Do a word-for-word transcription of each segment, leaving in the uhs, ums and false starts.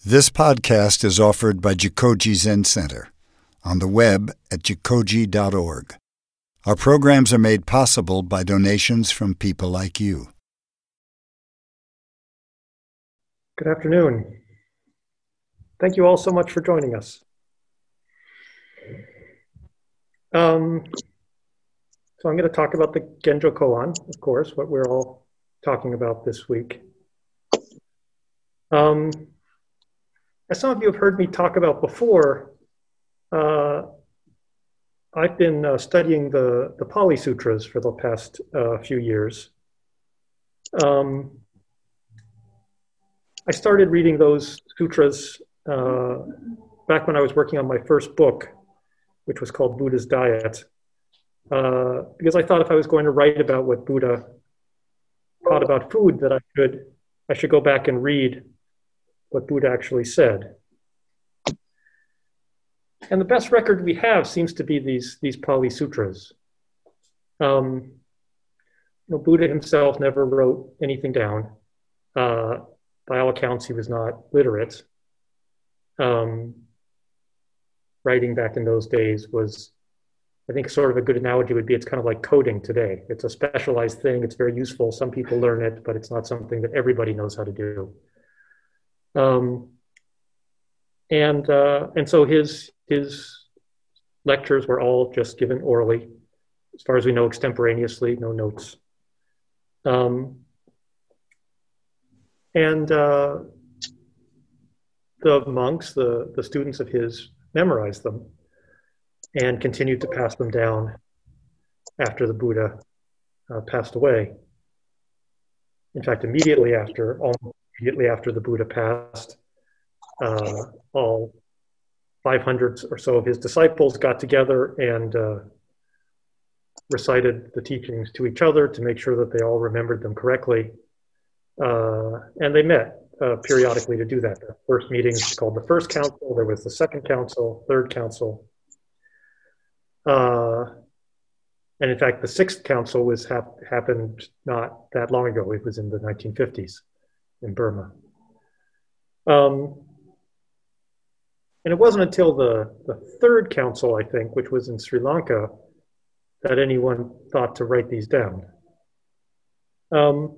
This podcast is offered by Jikoji Zen Center on the web at jikoji dot org. Our programs are made possible by donations from people like you. Good afternoon. Thank you all so much for joining us. Um, so I'm going to talk about the Genjo Koan, of course, what we're all talking about this week. Um, as some of you have heard me talk about before, uh, I've been uh, studying the, the Pali Sutras for the past uh, few years. Um, I started reading those sutras uh, back when I was working on my first book, which was called Buddha's Diet, uh, because I thought if I was going to write about what Buddha taught about food, that I should, I should go back and read what Buddha actually said. And the best record we have seems to be these, these Pali Sutras. Um, you know, Buddha himself never wrote anything down. Uh, by all accounts, he was not literate. Um, writing back in those days was, I think sort of a good analogy would be, it's kind of like coding today. It's a specialized thing, it's very useful, some people learn it, but it's not something that everybody knows how to do. Um, and uh, and so his his lectures were all just given orally, as far as we know, extemporaneously, no notes. Um, and uh, the monks, the, the students of his, memorized them and continued to pass them down after the Buddha uh, passed away. In fact, immediately after, almost immediately after the Buddha passed, uh, all five hundred or so of his disciples got together and uh, recited the teachings to each other to make sure that they all remembered them correctly. Uh, and they met uh, periodically to do that. The first meeting was called the First Council. There was the Second Council, Third Council. Uh, and in fact, the Sixth Council was hap- happened not that long ago. It was in the nineteen fifties in Burma. Um, and it wasn't until the, the Third Council, I think, which was in Sri Lanka, that anyone thought to write these down. Um,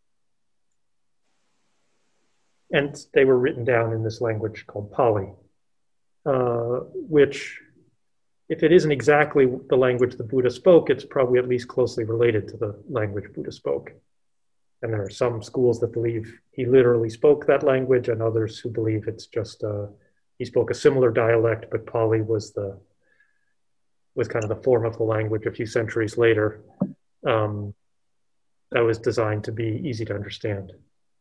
and they were written down in this language called Pali, uh, which, if it isn't exactly the language the Buddha spoke, it's probably at least closely related to the language Buddha spoke. And there are some schools that believe he literally spoke that language, and others who believe it's just, uh, he spoke a similar dialect, but Pali was the, was kind of the form of the language a few centuries later um, that was designed to be easy to understand.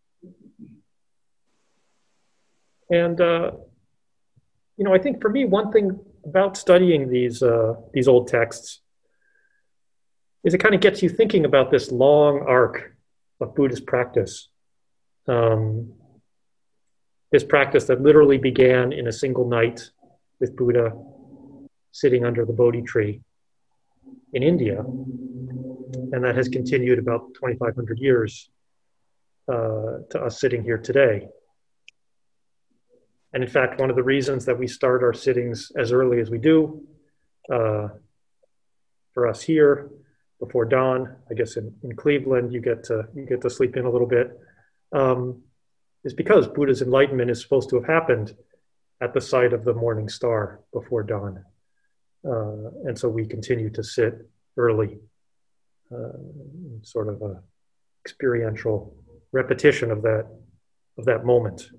And, uh, you know, I think for me, one thing about studying these, uh, these old texts is it kind of gets you thinking about this long arc of Buddhist practice. Um, this practice that literally began in a single night with Buddha sitting under the Bodhi tree in India, and that has continued about twenty-five hundred years uh, to us sitting here today. And in fact, one of the reasons that we start our sittings as early as we do, uh, for us here, before dawn, I guess in, in Cleveland, you get to you get to sleep in a little bit, um, is because Buddha's enlightenment is supposed to have happened at the sight of the morning star before dawn. Uh, and so we continue to sit early, uh, sort of a experiential repetition of that, of that moment.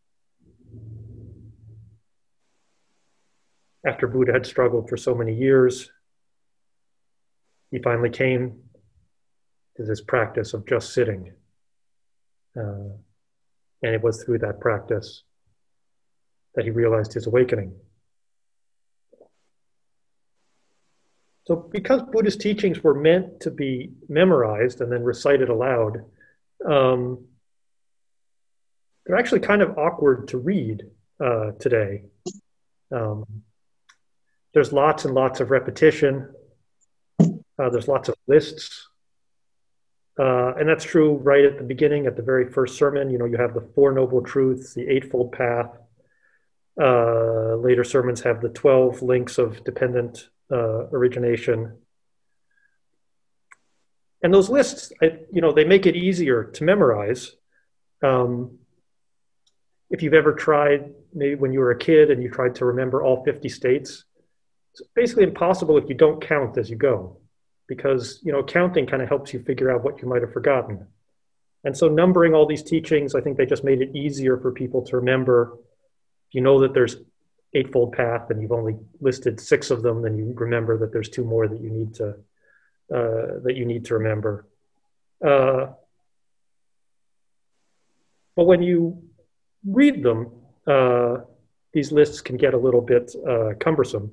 After Buddha had struggled for so many years, he finally came to this practice of just sitting. Uh, and it was through that practice that he realized his awakening. So because Buddhist teachings were meant to be memorized and then recited aloud, um, they're actually kind of awkward to read uh, today. Um, there's lots and lots of repetition. Uh, there's lots of lists. Uh, and that's true right at the beginning, at the very first sermon. You know, you have the Four Noble Truths, the Eightfold Path. Uh, later sermons have the twelve links of dependent uh, origination. And those lists, I, you know, they make it easier to memorize. Um, if you've ever tried, maybe when you were a kid and you tried to remember all fifty states, it's basically impossible if you don't count as you go, because, you know, counting kind of helps you figure out what you might have forgotten. And so numbering all these teachings, I think they just made it easier for people to remember. If you know that there's Eightfold Path and you've only listed six of them, then you remember that there's two more that you need to uh, that you need to remember. Uh, but when you read them, uh, these lists can get a little bit uh, cumbersome.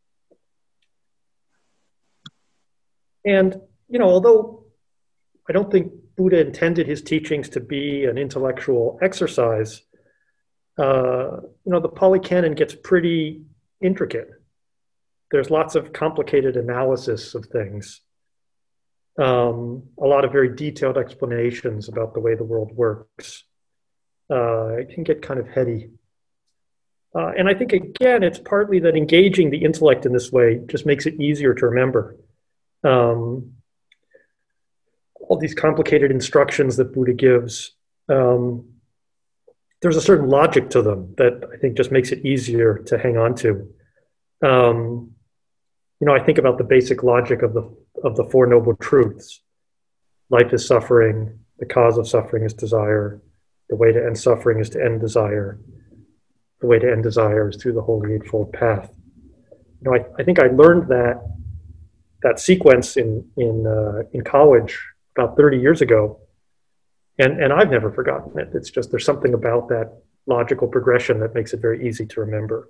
And, you know, although I don't think Buddha intended his teachings to be an intellectual exercise, uh, you know, the Pali Canon gets pretty intricate. There's lots of complicated analysis of things, um, a lot of very detailed explanations about the way the world works. Uh, it can get kind of heady. Uh, and I think, again, it's partly that engaging the intellect in this way just makes it easier to remember. Um, all these complicated instructions that Buddha gives, um, there's a certain logic to them that I think just makes it easier to hang on to. Um, you know, I think about the basic logic of the of the Four Noble Truths. Life is suffering. The cause of suffering is desire. The way to end suffering is to end desire. The way to end desire is through the Holy Eightfold Path. You know, I, I think I learned that that sequence in in uh, in college about thirty years ago, and and I've never forgotten it. It's just there's something about that logical progression that makes it very easy to remember.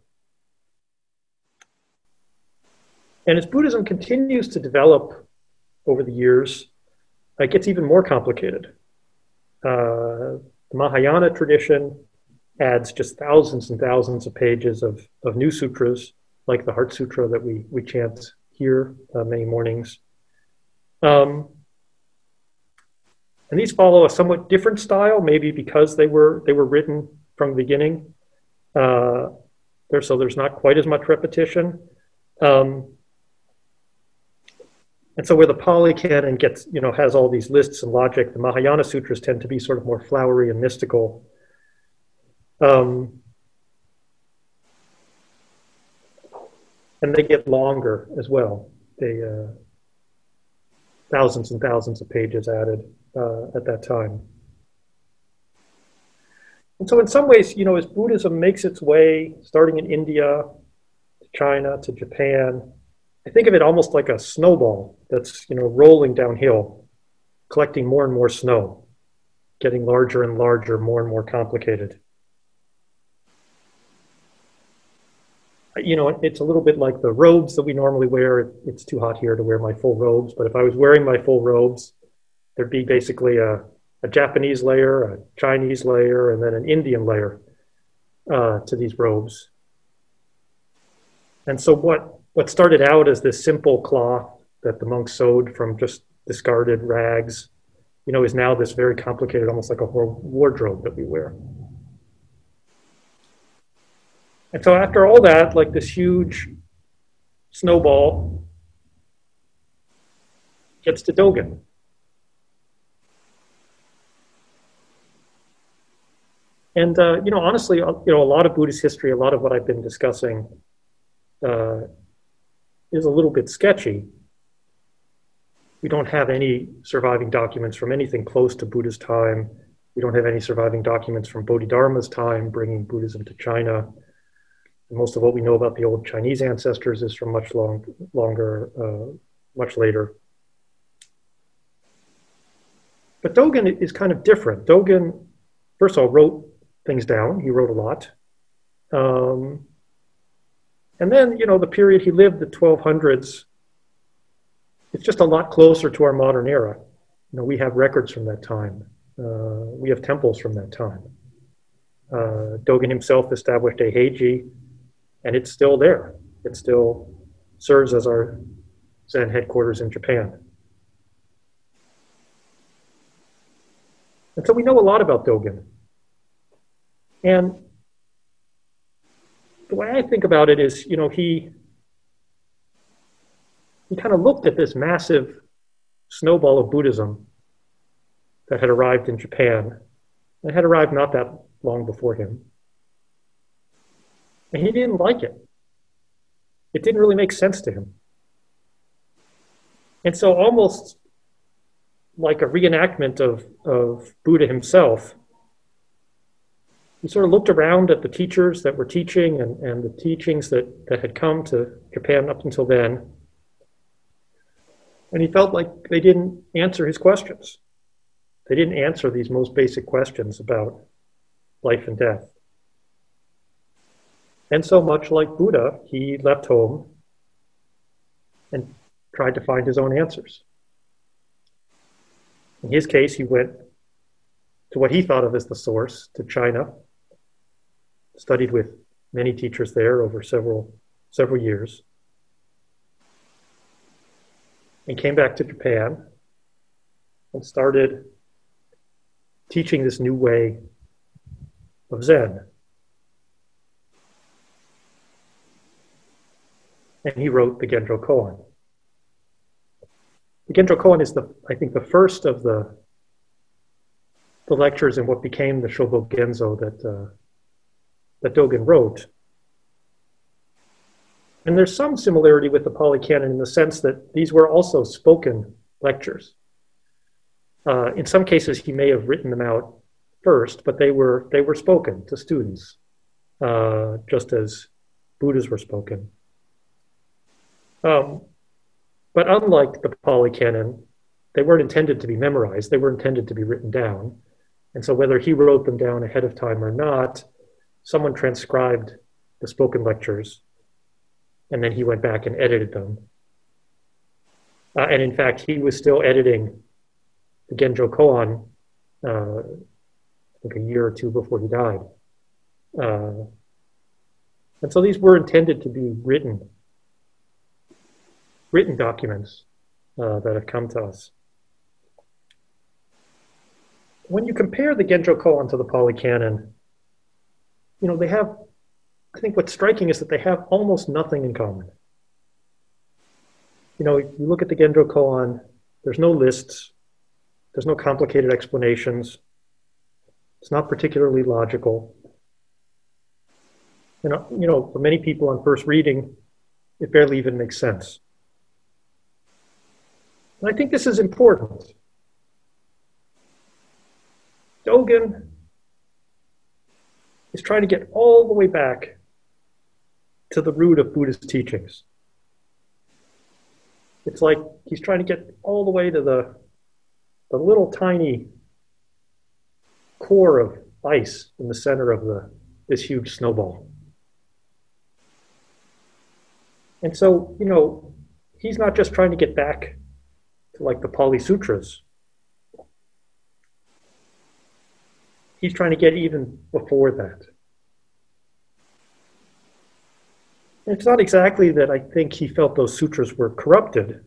And as Buddhism continues to develop over the years, it gets even more complicated. Uh, the Mahayana tradition adds just thousands and thousands of pages of, of new sutras, like the Heart Sutra that we, we chant here uh, many mornings. Um, and these follow a somewhat different style, maybe because they were they were written from the beginning. Uh, there, so there's not quite as much repetition. Um, and so where the Pali Canon gets, you know, has all these lists and logic, the Mahayana sutras tend to be sort of more flowery and mystical. Um, and they get longer as well. They uh, thousands and thousands of pages added uh, at that time. And so in some ways, you know, as Buddhism makes its way, starting in India, to China, to Japan, I think of it almost like a snowball that's, you know, rolling downhill, collecting more and more snow, getting larger and larger, more and more complicated. You know, it's a little bit like the robes that we normally wear. It's too hot here to wear my full robes, but if I was wearing my full robes, there'd be basically a, a Japanese layer, a Chinese layer, and then an Indian layer uh, to these robes. And so what, what started out as this simple cloth that the monks sewed from just discarded rags, you know, is now this very complicated, almost like a wardrobe that we wear. And so after all that, like this huge snowball gets to Dogen. And, uh, you know, honestly, you know, a lot of Buddhist history, a lot of what I've been discussing uh, is a little bit sketchy. We don't have any surviving documents from anything close to Buddha's time. We don't have any surviving documents from Bodhidharma's time, bringing Buddhism to China. Most of what we know about the old Chinese ancestors is from much long, longer, uh, much later. But Dogen is kind of different. Dogen, first of all, wrote things down. He wrote a lot. Um, and then, you know, the period he lived, the twelve hundreds, it's just a lot closer to our modern era. You know, we have records from that time. Uh, we have temples from that time. Uh, Dogen himself established a Heiji, and it's still there. It still serves as our Zen headquarters in Japan. And so we know a lot about Dogen. And the way I think about it is, you know, he, he kind of looked at this massive snowball of Buddhism that had arrived in Japan. It had arrived not that long before him. And he didn't like it. It didn't really make sense to him. And so almost like a reenactment of, of Buddha himself, he sort of looked around at the teachers that were teaching and, and the teachings that, that had come to Japan up until then. And he felt like they didn't answer his questions. They didn't answer these most basic questions about life and death. And so much like Buddha, he left home and tried to find his own answers. In his case, he went to what he thought of as the source, to China, studied with many teachers there over several, several years, and came back to Japan and started teaching this new way of Zen. And he wrote the Genjo Koan. The Genjo Koan is, the, I think, the first of the, the lectures in what became the Shobo Genzo that, uh, that Dogen wrote. And there's some similarity with the Pali Canon in the sense that these were also spoken lectures. Uh, in some cases, he may have written them out first, but they were, they were spoken to students, uh, just as Buddhas were spoken. Um, but unlike the Pali Canon, they weren't intended to be memorized. They were intended to be written down. And so whether he wrote them down ahead of time or not, someone transcribed the spoken lectures, and then he went back and edited them. Uh, and in fact, he was still editing the Genjo Koan, uh, I think a year or two before he died. Uh, and so these were intended to be written written documents uh, that have come to us. When you compare the Genjo Koan to the Pali Canon, you know, they have, I think what's striking is that they have almost nothing in common. You know, you look at the Genjo Koan, there's no lists, there's no complicated explanations, it's not particularly logical. You know, you know, for many people on first reading, it barely even makes sense. And I think this is important. Dogen is trying to get all the way back to the root of Buddhist teachings. It's like he's trying to get all the way to the, the little tiny core of ice in the center of the, this huge snowball. And so, you know, he's not just trying to get back to like the Pali Sutras. He's trying to get even before that. And it's not exactly that I think he felt those sutras were corrupted,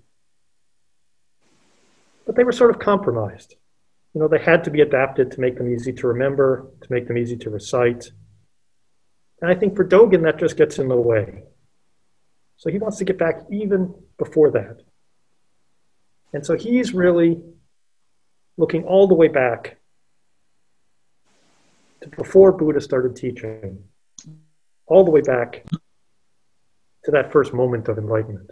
but they were sort of compromised. You know, they had to be adapted to make them easy to remember, to make them easy to recite. And I think for Dogen, that just gets in the way. So he wants to get back even before that. And so he's really looking all the way back to before Buddha started teaching, all the way back to that first moment of enlightenment.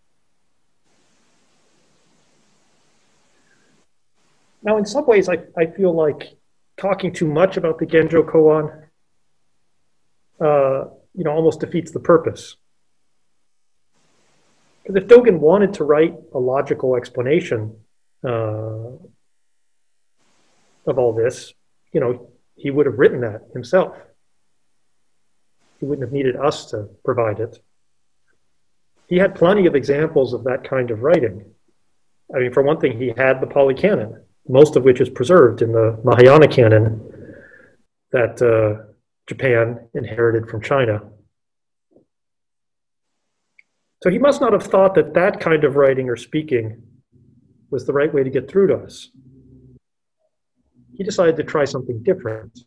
Now, in some ways, I, I feel like talking too much about the Genjo Koan, uh, you know, almost defeats the purpose. Because if Dogen wanted to write a logical explanation uh, of all this, you know, he would have written that himself. He wouldn't have needed us to provide it. He had plenty of examples of that kind of writing. I mean, for one thing, he had the Pali Canon, most of which is preserved in the Mahayana canon that uh, Japan inherited from China. So he must not have thought that that kind of writing or speaking was the right way to get through to us. he decided to try something different.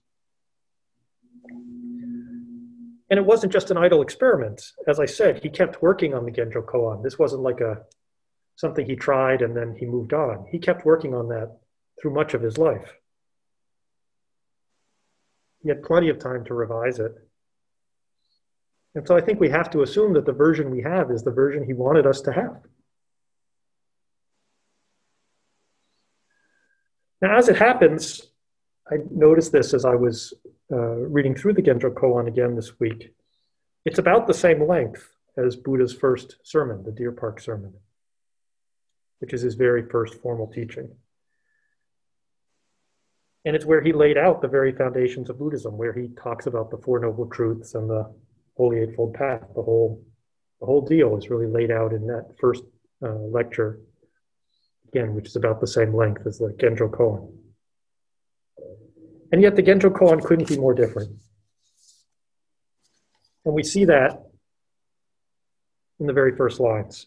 And it wasn't just an idle experiment. As I said, he kept working on the Genjo Koan. This wasn't like a something he tried and then he moved on. He kept working on that through much of his life. He had plenty of time to revise it. And so I think we have to assume that the version we have is the version he wanted us to have. Now, as it happens, I noticed this as I was uh, reading through the Genjo Koan again this week. It's about the same length as Buddha's first sermon, the Deer Park Sermon, which is his very first formal teaching. And it's where he laid out the very foundations of Buddhism, where he talks about the Four Noble Truths and the Holy Eightfold Path. The whole, the whole deal is really laid out in that first uh, lecture, again, which is about the same length as the Genjo Koan. And yet the Genjo Koan couldn't be more different. And we see that in the very first lines.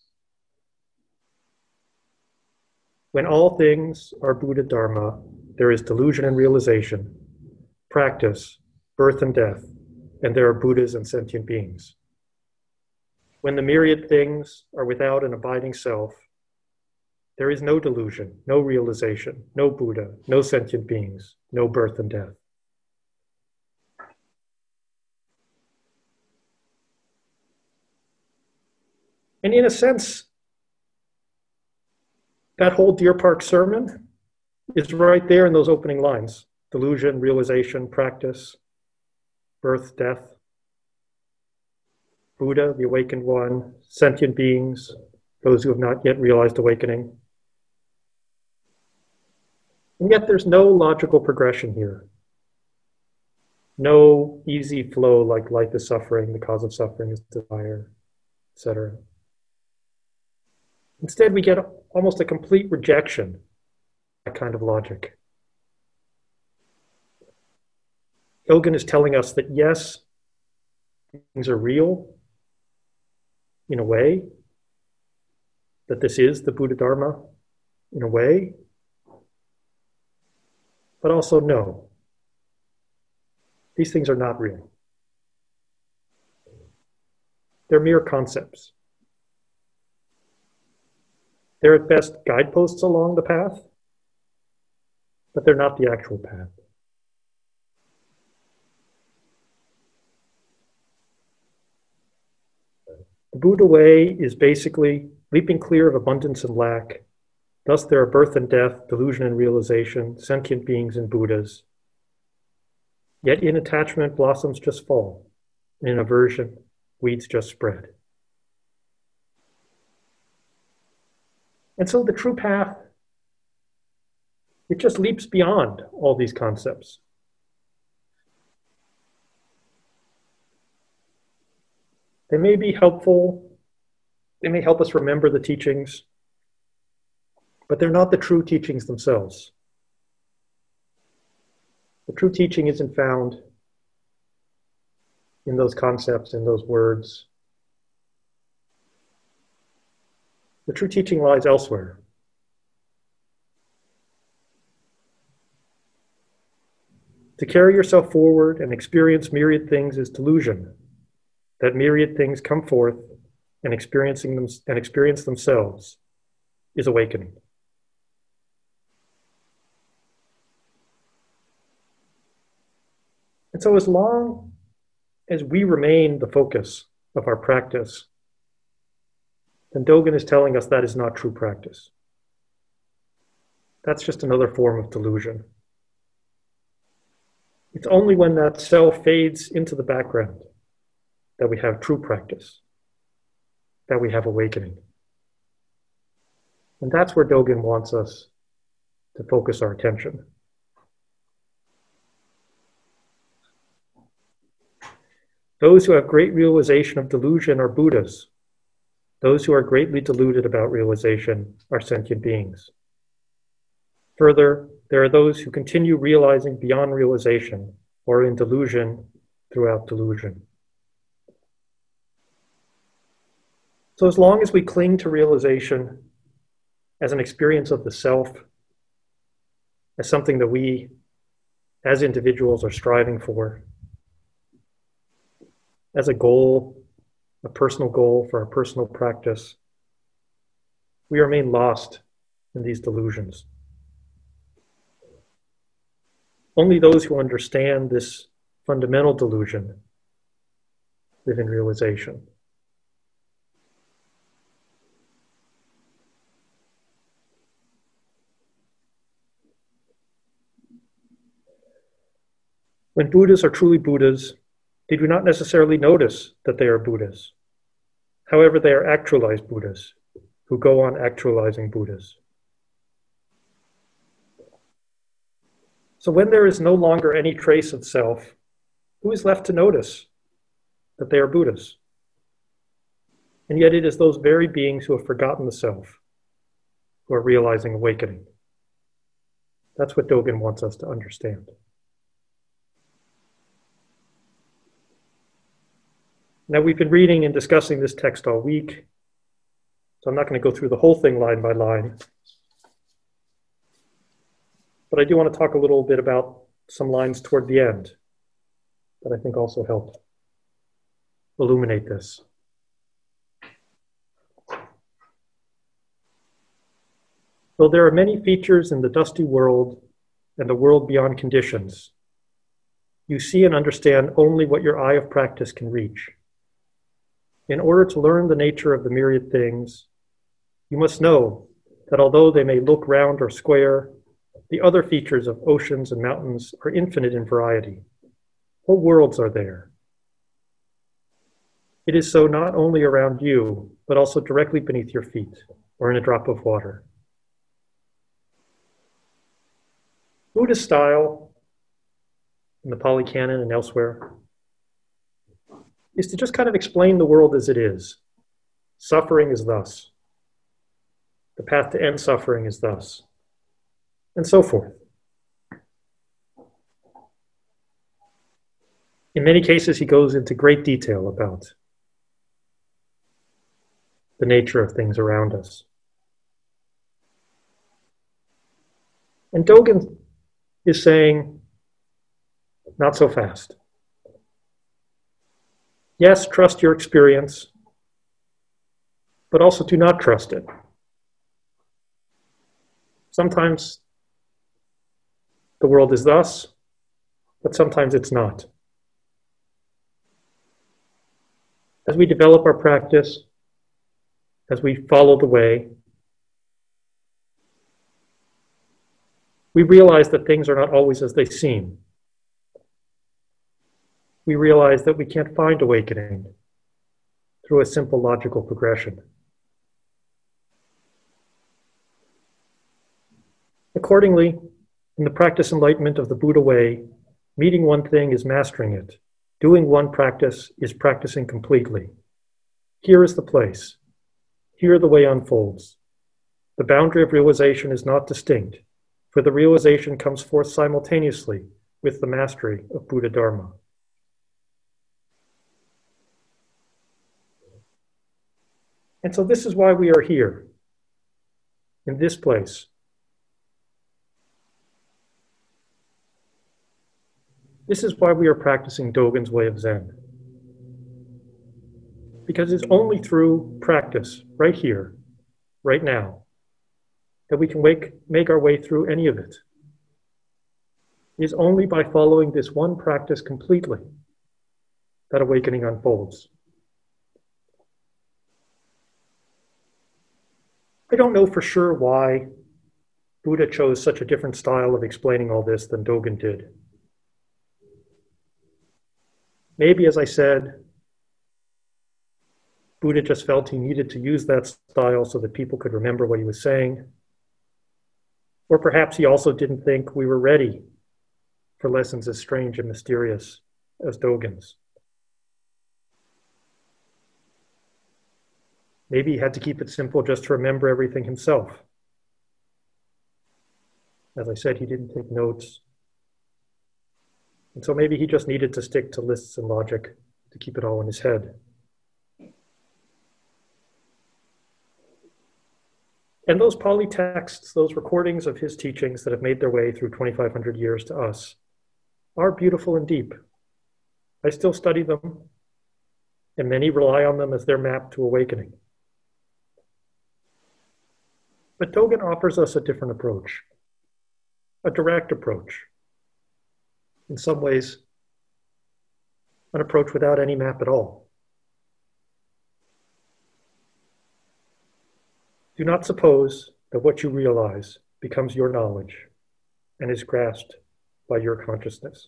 When all things are Buddha Dharma, there is delusion and realization, practice, birth and death, and there are Buddhas and sentient beings. When the myriad things are without an abiding self, there is no delusion, no realization, no Buddha, no sentient beings, no birth and death. And in a sense, that whole Deer Park sermon is right there in those opening lines. Delusion, realization, practice, birth, death, Buddha, the awakened one, sentient beings, those who have not yet realized awakening. And yet there's no logical progression here. No easy flow like life is suffering, the cause of suffering is desire, et cetera. Instead, we get almost a complete rejection of that kind of logic. Dogen is telling us that yes, things are real in a way, that this is the Buddha Dharma in a way, but also no, these things are not real. They're mere concepts. They're at best guideposts along the path, but they're not the actual path. The Buddha way is basically leaping clear of abundance and lack. Thus there are birth and death, delusion and realization, sentient beings and Buddhas. Yet in attachment, blossoms just fall. And in aversion, weeds just spread. And so the true path, it just leaps beyond all these concepts. They may be helpful, they may help us remember the teachings, but they're not the true teachings themselves. The true teaching isn't found in those concepts, in those words. The true teaching lies elsewhere. To carry yourself forward and experience myriad things is delusion. That myriad things come forth and experiencing them and experience themselves is awakening. And so as long as we remain the focus of our practice, then Dogen is telling us that is not true practice. That's just another form of delusion. It's only when that self fades into the background that we have true practice, that we have awakening. And that's where Dogen wants us to focus our attention. Those who have great realization of delusion are Buddhas. Those who are greatly deluded about realization are sentient beings. Further, there are those who continue realizing beyond realization or in delusion throughout delusion. So as long as we cling to realization as an experience of the self, as something that we as individuals are striving for, as a goal, a personal goal for our personal practice, we remain lost in these delusions. Only those who understand this fundamental delusion live in realization. When Buddhas are truly Buddhas, they do not necessarily notice that they are Buddhas. However, they are actualized Buddhas who go on actualizing Buddhas. So when there is no longer any trace of self, who is left to notice that they are Buddhas? And yet it is those very beings who have forgotten the self who are realizing awakening. That's what Dogen wants us to understand. Now, we've been reading and discussing this text all week, so I'm not going to go through the whole thing line by line. But I do want to talk a little bit about some lines toward the end that I think also help illuminate this. Though there are many features in the dusty world and the world beyond conditions, you see and understand only what your eye of practice can reach. In order to learn the nature of the myriad things, you must know that although they may look round or square, the other features of oceans and mountains are infinite in variety. Whole worlds are there. It is so not only around you, but also directly beneath your feet or in a drop of water. Buddhist style, in the Pali Canon and elsewhere, is to just kind of explain the world as it is. Suffering is thus. The path to end suffering is thus. And so forth. In many cases, he goes into great detail about the nature of things around us. And Dogen is saying, not so fast. Yes, trust your experience, but also do not trust it. Sometimes the world is thus, but sometimes it's not. As we develop our practice, as we follow the way, we realize that things are not always as they seem. We realize that we can't find awakening through a simple logical progression. Accordingly, in the practice enlightenment of the Buddha way, meeting one thing is mastering it. Doing one practice is practicing completely. Here is the place. Here the way unfolds. The boundary of realization is not distinct, for the realization comes forth simultaneously with the mastery of Buddha Dharma. And so this is why we are here, in this place. This is why we are practicing Dogen's way of Zen. Because it's only through practice, right here, right now, that we can wake, make our way through any of it. It is only by following this one practice completely that awakening unfolds. I don't know for sure why Buddha chose such a different style of explaining all this than Dogen did. Maybe, as I said, Buddha just felt he needed to use that style so that people could remember what he was saying. Or perhaps he also didn't think we were ready for lessons as strange and mysterious as Dogen's. Maybe he had to keep it simple just to remember everything himself. As I said, he didn't take notes. And so maybe he just needed to stick to lists and logic to keep it all in his head. And those Pali texts, those recordings of his teachings that have made their way through twenty-five hundred years to us, are beautiful and deep. I still study them, and many rely on them as their map to awakening. But Dogen offers us a different approach, a direct approach. In some ways, an approach without any map at all. Do not suppose that what you realize becomes your knowledge and is grasped by your consciousness.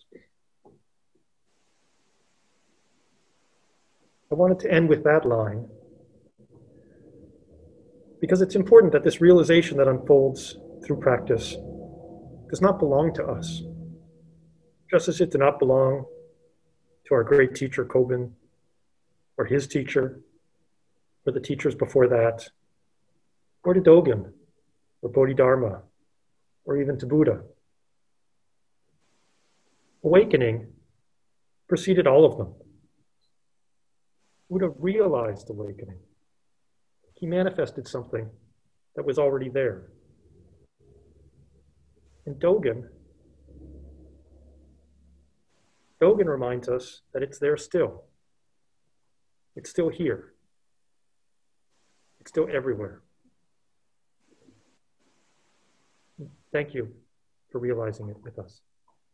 I wanted to end with that line because it's important that this realization that unfolds through practice does not belong to us, just as it did not belong to our great teacher Kobun, or his teacher, or the teachers before that, or to Dogen, or Bodhidharma, or even to Buddha. Awakening preceded all of them. Buddha realized awakening. He manifested something that was already there. And Dogen, Dogen reminds us that it's there still. It's still here. It's still everywhere. Thank you for realizing it with us.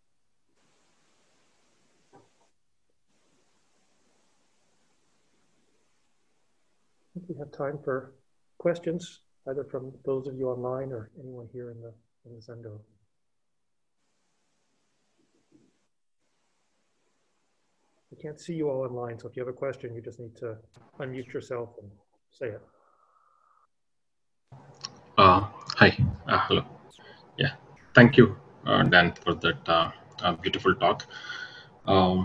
I think we have time for questions, either from those of you online or anyone here in the, in the Zendo. I can't see you all online, so if you have a question, you just need to unmute yourself and say it. Uh, hi, uh, hello. Yeah, thank you, uh, Dan, for that uh, uh, beautiful talk. Um,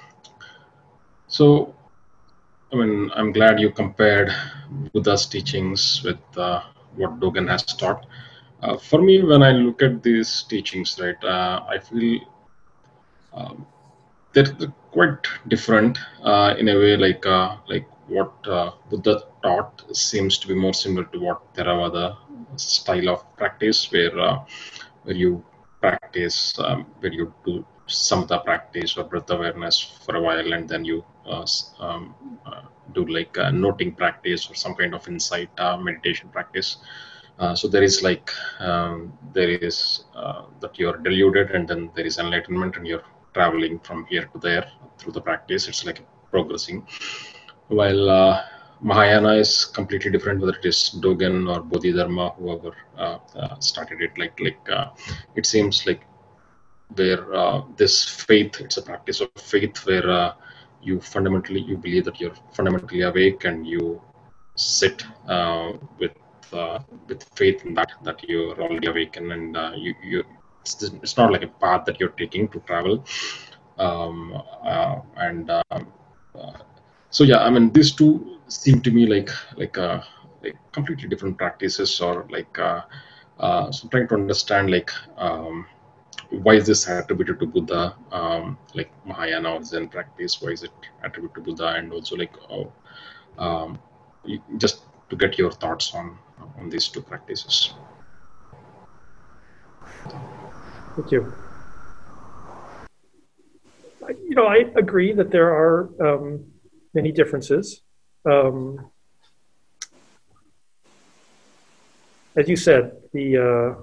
so, I mean, I'm glad you compared Buddha's teachings with uh, what Dogen has taught. Uh, for me, when I look at these teachings, right, uh, I feel um, they're quite different uh, in a way. Like uh, like what uh, Buddha taught seems to be more similar to what Theravada style of practice, where uh, where you practice, um, where you do samatha practice or breath awareness for a while, and then you uh, um, uh, do like a noting practice or some kind of insight uh, meditation practice. Uh, so there is like um, there is uh, that you are deluded, and then there is enlightenment, and you're traveling from here to there through the practice. It's like progressing. While uh, Mahayana is completely different, whether it is Dogen or Bodhidharma, whoever uh, uh, started it. Like like uh, it seems like where uh, this faith, it's a practice of faith, where uh, you fundamentally you believe that you're fundamentally awake, and you sit uh, with uh, with faith in that that you're already awakened, and uh, you you it's, it's not like a path that you're taking to travel. Um, uh, and uh, uh, so yeah, I mean, these two seem to me like like uh, like completely different practices, or like uh, uh, so trying to understand like um, why is this attributed to Buddha, um, like Mahayana or Zen practice, why is it attributed to Buddha, and also like oh, um, just to get your thoughts on on these two practices. Thank you. You know, I agree that there are um, many differences. Um, as you said, the uh,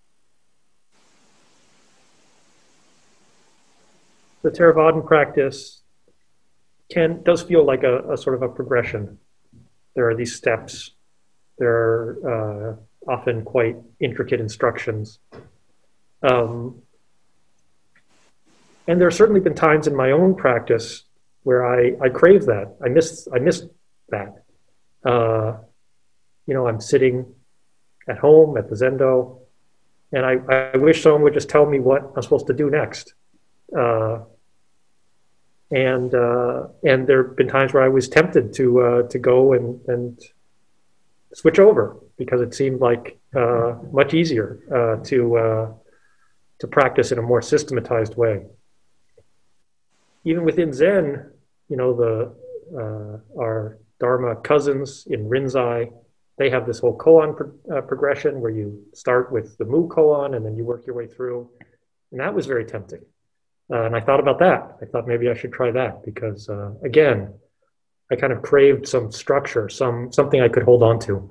the Theravadan practice can does feel like a, a sort of a progression. There are these steps. There are uh, often quite intricate instructions. Um, and there have certainly been times in my own practice where I, I crave that. I miss I miss that. Uh, you know, I'm sitting at home at the Zendo, and I, I wish someone would just tell me what I'm supposed to do next. Uh, and uh, and there have been times where I was tempted to uh, to go and, and switch over, because it seemed like uh, much easier uh, to uh, to practice in a more systematized way. Even within Zen, you know, the uh, our Dharma cousins in Rinzai they have this whole koan pro- uh, progression where you start with the mu koan and then you work your way through. And that was very tempting. Uh, and I thought about that. I thought maybe I should try that because, uh, again, I kind of craved some structure, some something I could hold on to.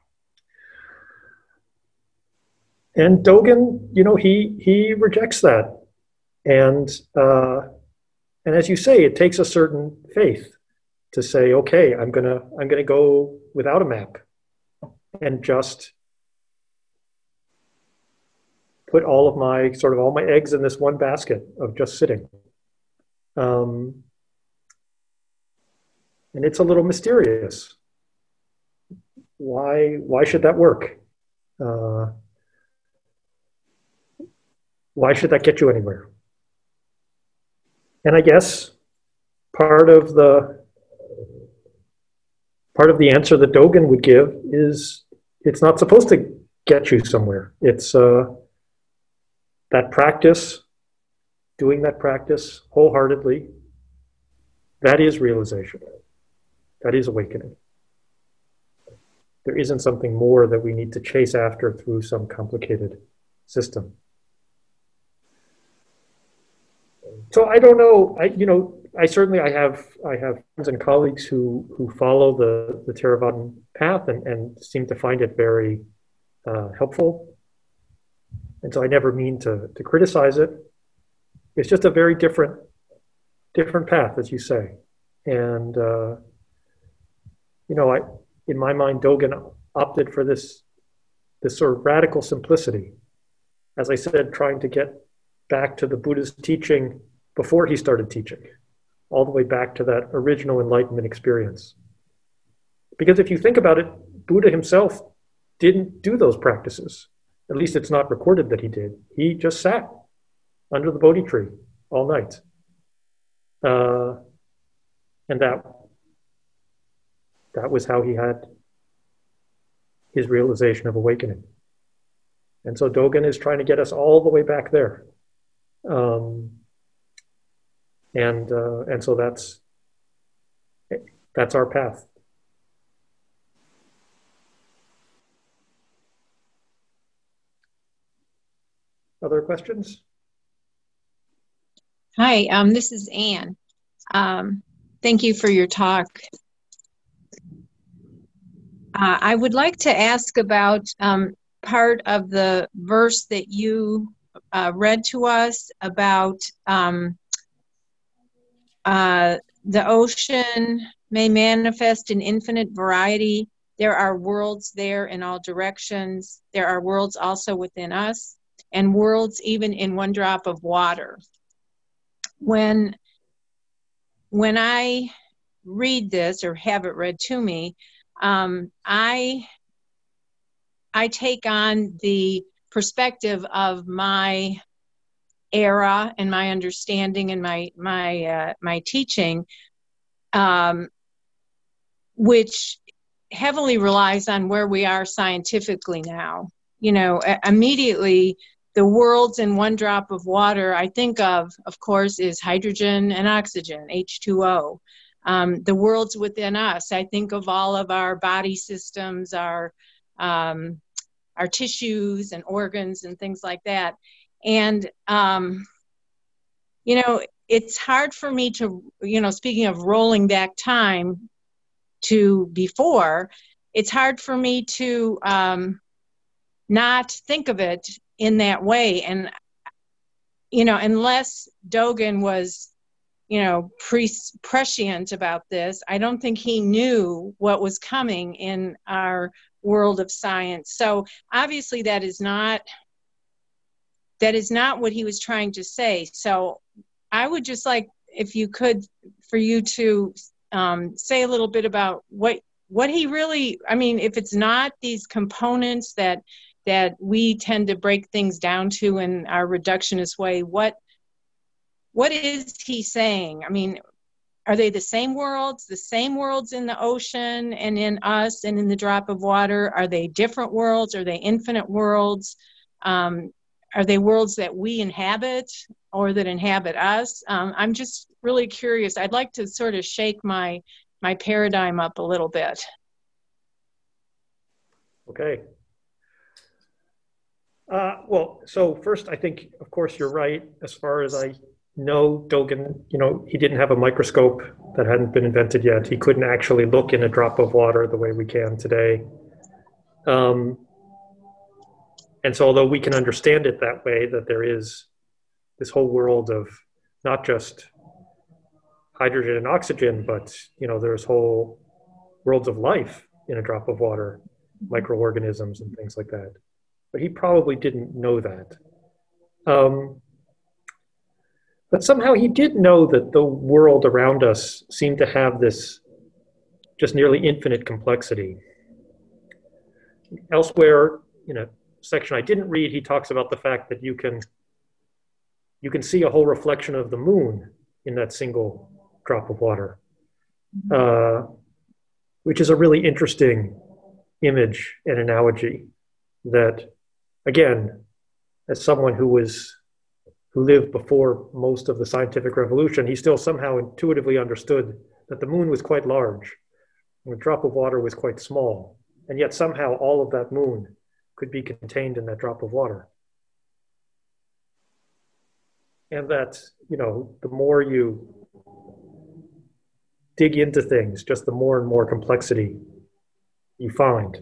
And Dogen, you know, he he rejects that. And uh, and as you say, it takes a certain faith to say, okay, I'm gonna I'm gonna go without a map and just put all of my sort of all my eggs in this one basket of just sitting. Um, and it's a little mysterious. Why why should that work? Uh, why should that get you anywhere? And I guess part of the part of the answer that Dogen would give is it's not supposed to get you somewhere. It's uh, that practice, doing that practice wholeheartedly, that is realization. That is awakening. There isn't something more that we need to chase after through some complicated system. So I don't know. I you know I certainly I have I have friends and colleagues who who follow the the Theravadan path and, and seem to find it very uh, helpful. And so I never mean to to criticize it. It's just a very different different path, as you say. And uh, you know, I in my mind, Dogen opted for this this sort of radical simplicity. As I said, trying to get back to the Buddha's teaching before he started teaching, all the way back to that original enlightenment experience. Because if you think about it, Buddha himself didn't do those practices. At least it's not recorded that he did. He just sat under the Bodhi tree all night. Uh, and that, that was how he had his realization of awakening. And so Dogen is trying to get us all the way back there. Um, and uh, and so that's that's our path. Other questions? Hi, um, this is Anne. Um, thank you for your talk. Uh, I would like to ask about um, part of the verse that you uh, read to us about um, uh, the ocean may manifest in infinite variety. There are worlds there in all directions. There are worlds also within us, and worlds even in one drop of water. When, when I read this or have it read to me, um, I, I take on the perspective of my era and my understanding and my my uh, my teaching, um, which heavily relies on where we are scientifically now. You know, immediately the worlds in one drop of water I think of, of course, is hydrogen and oxygen, H two O. Um, the worlds within us, I think of all of our body systems, our um, our tissues and organs and things like that. And, um, you know, it's hard for me to, you know, speaking of rolling back time to before, it's hard for me to um, not think of it in that way. And, you know, unless Dogen was, you know, pre- prescient about this, I don't think he knew what was coming in our world of science. So obviously that is not That is not what he was trying to say. So I would just like, if you could, for you to um, say a little bit about what what he really, I mean, if it's not these components that that we tend to break things down to in our reductionist way, what what is he saying? I mean, are they the same worlds, the same worlds in the ocean and in us and in the drop of water? Are they different worlds? Are they infinite worlds? Um, Are they worlds that we inhabit or that inhabit us? Um, I'm just really curious. I'd like to sort of shake my my paradigm up a little bit. Okay. Uh, well, so first, I think, of course, you're right. As far as I know, Dogen, you know, he didn't have a microscope that hadn't been invented yet. He couldn't actually look in a drop of water the way we can today. Um, and so although we can understand it that way, that there is this whole world of not just hydrogen and oxygen, but, you know, there's whole worlds of life in a drop of water, microorganisms and things like that. But he probably didn't know that. Um, but somehow he did know that the world around us seemed to have this just nearly infinite complexity. Elsewhere, in a section I didn't read, he talks about the fact that you can you can see a whole reflection of the moon in that single drop of water, uh, which is a really interesting image and analogy that, again, as someone who was who lived before most of the scientific revolution, he still somehow intuitively understood that the moon was quite large and a drop of water was quite small. And yet somehow all of that moon could be contained in that drop of water. And that, you know, the more you dig into things, just the more and more complexity you find.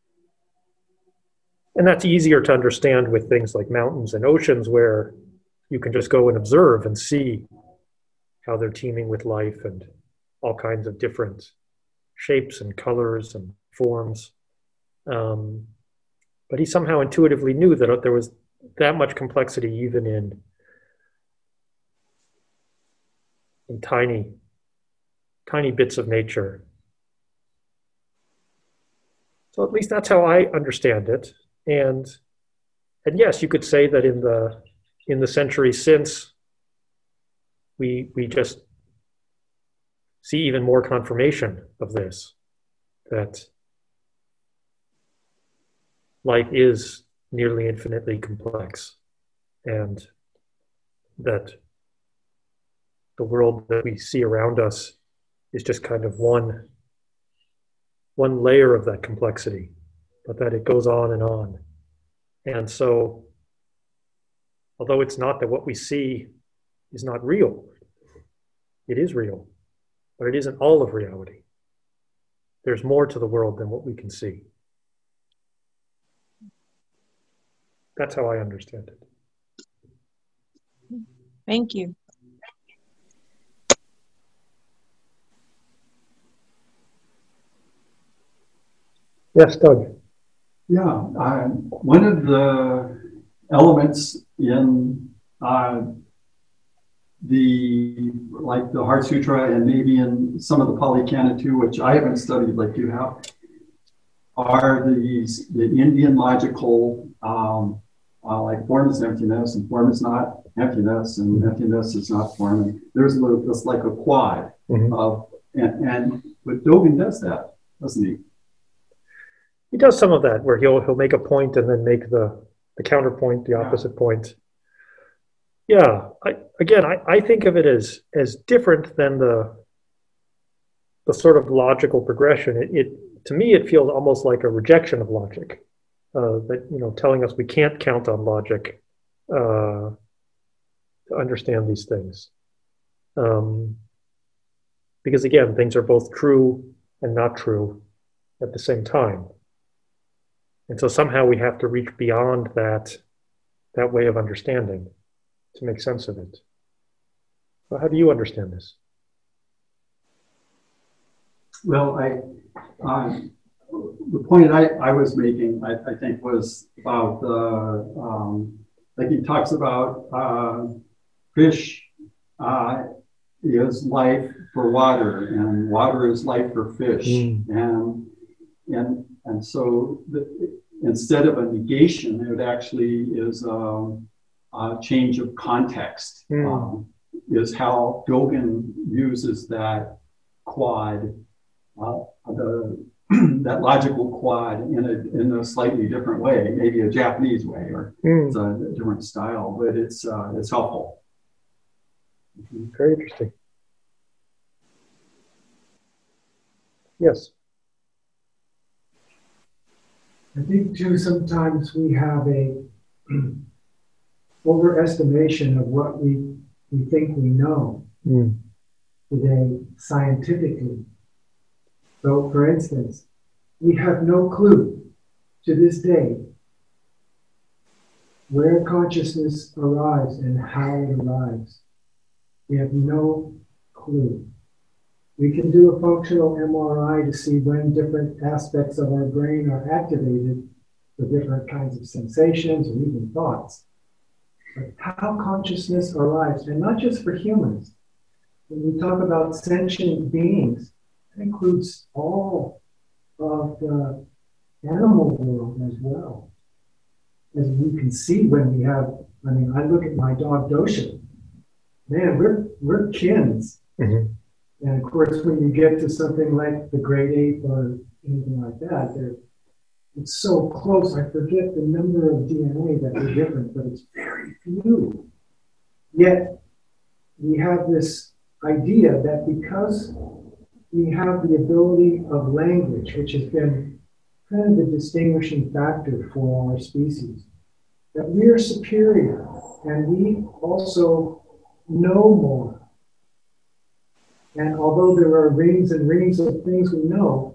And that's easier to understand with things like mountains and oceans, where you can just go and observe and see how they're teeming with life and all kinds of different shapes and colors and forms. Um, but he somehow intuitively knew that there was that much complexity even in, in tiny, tiny bits of nature. So at least that's how I understand it. And, and yes, you could say that in the in the century since, we we just see even more confirmation of this, that life is nearly infinitely complex, and that the world that we see around us is just kind of one one layer of that complexity, but that it goes on and on. And so, although it's not that what we see is not real, it is real, but it isn't all of reality. There's more to the world than what we can see. That's how I understand it. Thank you. Yes, Doug. Yeah, uh, one of the elements in uh, the, like the Heart Sutra and maybe in some of the Pali Canon too, which I haven't studied like you have, are these, the Indian logical, um, uh, like form is emptiness and form is not emptiness and emptiness is not form. And there's a little, this like a quad mm-hmm. of, and, and but Dogen does that, doesn't he? He does some of that, where he'll he'll make a point and then make the, the counterpoint, the opposite yeah. point. Yeah, I, again, I, I think of it as as different than the the sort of logical progression. It, it to me, it feels almost like a rejection of logic, uh, that you know, telling us we can't count on logic uh, to understand these things, um, because again, things are both true and not true at the same time. And so somehow we have to reach beyond that, that way of understanding to make sense of it. So how do you understand this? Well, I, uh, the point I, I was making, I, I think, was about the, um, like he talks about uh, fish uh, is life for water, and water is life for fish. Mm. And, and, and so the, instead of a negation, it actually is a, a change of context, mm. um, is how Dogen uses that quad, uh, the, that logical quad in a, in a slightly different way, maybe a Japanese way, or mm. it's a different style, but it's, uh, it's helpful. Very interesting. Yes. I think too, sometimes we have a overestimation of what we, we think we know mm. today scientifically. So for instance, we have no clue to this day where consciousness arrives and how it arrives. We have no clue. We can do a functional M R I to see when different aspects of our brain are activated for different kinds of sensations or even thoughts. But how consciousness arrives, and not just for humans. When we talk about sentient beings, that includes all of the animal world as well. As we can see when we have, I mean, I look at my dog Dosha. Man, we're we're kins. Mm-hmm. And of course, when you get to something like the great ape or anything like that, they're, it's so close. I forget the number of D N A that are different, but it's very few. Yet we have this idea that because we have the ability of language, which has been kind of the distinguishing factor for our species, that we are superior and we also know more. And although there are rings and rings of things we know,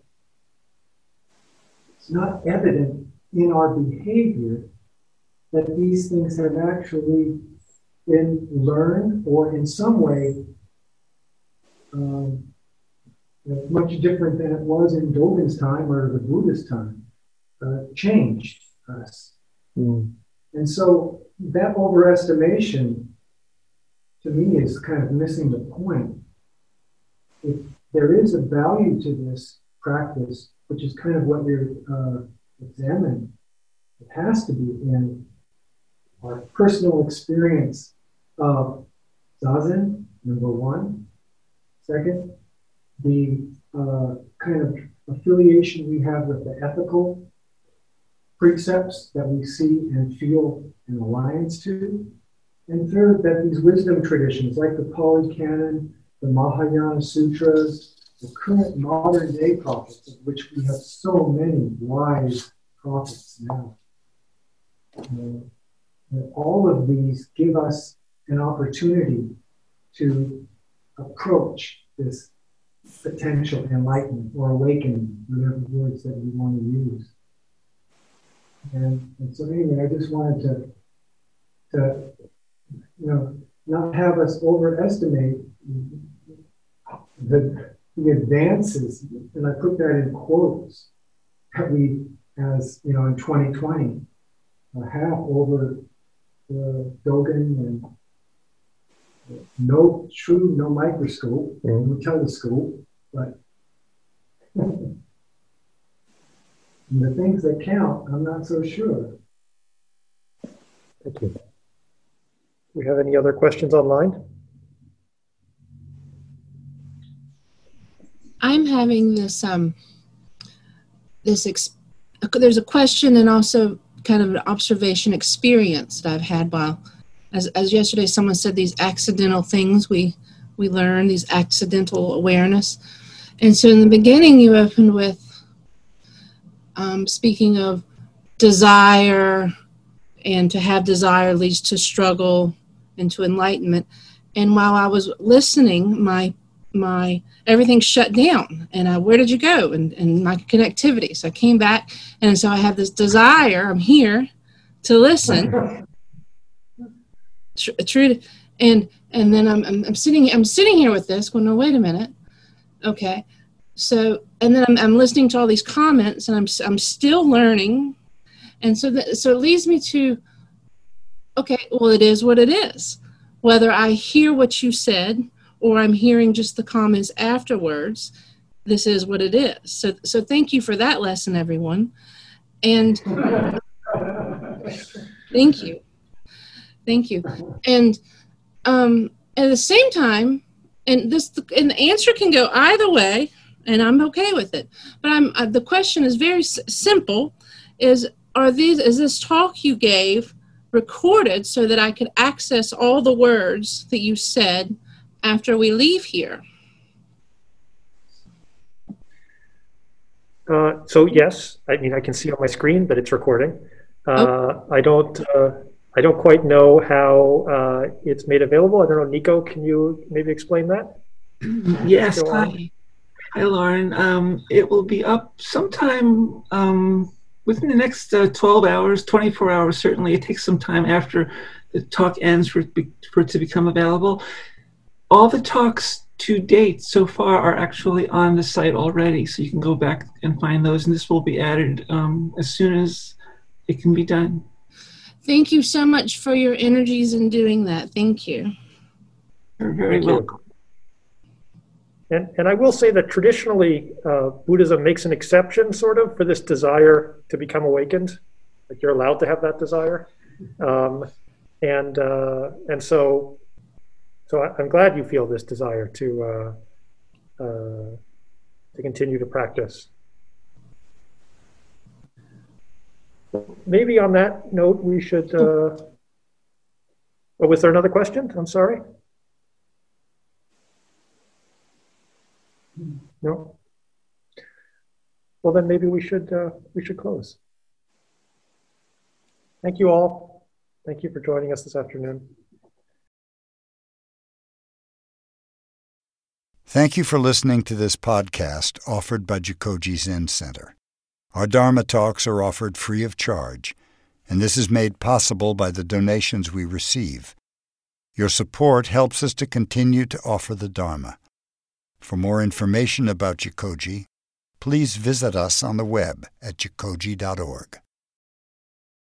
it's not evident in our behavior that these things have actually been learned or in some way um, much different than it was in Dogen's time or the Buddha's time, uh, changed us. Mm. And so that overestimation, to me, is kind of missing the point. If there is a value to this practice, which is kind of what you're uh, examining, it has to be in our personal experience of Zazen, number one. Second, the uh, kind of affiliation we have with the ethical precepts that we see and feel an alliance to. And third, that these wisdom traditions, like the Pali Canon, the Mahayana Sutras, the current modern day prophets, of which we have so many wise prophets now, uh, that all of these give us an opportunity to approach this potential enlightenment or awakening, whatever words that we want to use. And, and so anyway, I just wanted to, to, you know, not have us overestimate the, the advances, and I put that in quotes, that we, as you know, in twenty twenty, uh, have over the Dogen and no true, no microscope, mm-hmm. no telescope, but the things that count, I'm not so sure. Thank you. Do we have any other questions online? I'm having this, um, this, ex there's a question and also kind of an observation experience that I've had while, as, as yesterday someone said, these accidental things we, we learn, these accidental awareness. And so in the beginning you opened with um, speaking of desire, and to have desire leads to struggle and to enlightenment. And while I was listening, my my everything shut down, and I, where did you go? And, and my connectivity. So I came back, and so I have this desire. I'm here to listen. True, and and then I'm, I'm I'm sitting I'm sitting here with this. Going, no, wait a minute. Okay, so and then I'm I'm listening to all these comments, and I'm I'm still learning, and so that so it leads me to, okay, well, it is what it is. Whether I hear what you said or I'm hearing just the comments afterwards, this is what it is. So, so thank you for that lesson, everyone. And thank you. Thank you. And um, at the same time, and this, and the answer can go either way, and I'm okay with it. But I'm, uh, the question is very s simple, is, are these, is this talk you gave recorded so that I could access all the words that you said after we leave here? Uh, so yes, I mean I can see on my screen that it's recording. Uh, oh. I don't. Uh, I don't quite know how uh, it's made available. I don't know, Nico. Can you maybe explain that? Yes. Hi. Hi, Lauren. Um, it will be up sometime um, within the next uh, twelve hours, twenty-four hours. Certainly, it takes some time after the talk ends for it, be, for it to become available. All the talks to date so far are actually on the site already, so you can go back and find those, and this will be added um, as soon as it can be done. Thank you so much for your energies in doing that. Thank you. You're very Thank welcome. You. And, and I will say that traditionally, uh, Buddhism makes an exception, sort of, for this desire to become awakened. Like you're allowed to have that desire. Um, and uh, and so so I, I'm glad you feel this desire to uh, uh, to continue to practice. Maybe on that note, we should. Uh, oh, was there another question? I'm sorry. No. Well, then maybe we should uh, we should close. Thank you all. Thank you for joining us this afternoon. Thank you for listening to this podcast offered by Jikoji Zen Center. Our Dharma talks are offered free of charge, and this is made possible by the donations we receive. Your support helps us to continue to offer the Dharma. For more information about Jikoji, please visit us on the web at jikoji dot org.